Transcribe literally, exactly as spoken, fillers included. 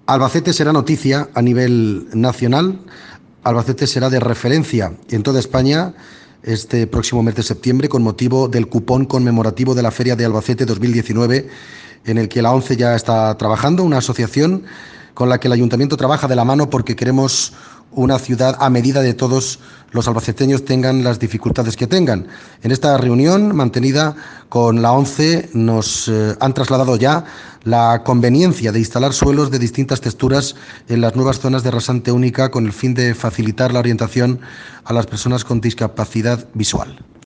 Albacete será noticia a nivel nacional. Albacete será de referencia en toda España este próximo mes de septiembre con motivo del cupón conmemorativo de la Feria de Albacete dos mil diecinueve, en el que la ONCE ya está trabajando, una asociación con la que el Ayuntamiento trabaja de la mano porque queremos una ciudad a medida de todos los albaceteños, tengan las dificultades que tengan. En esta reunión mantenida con la ONCE nos eh, han trasladado ya la conveniencia de instalar suelos de distintas texturas en las nuevas zonas de rasante única con el fin de facilitar la orientación a las personas con discapacidad visual.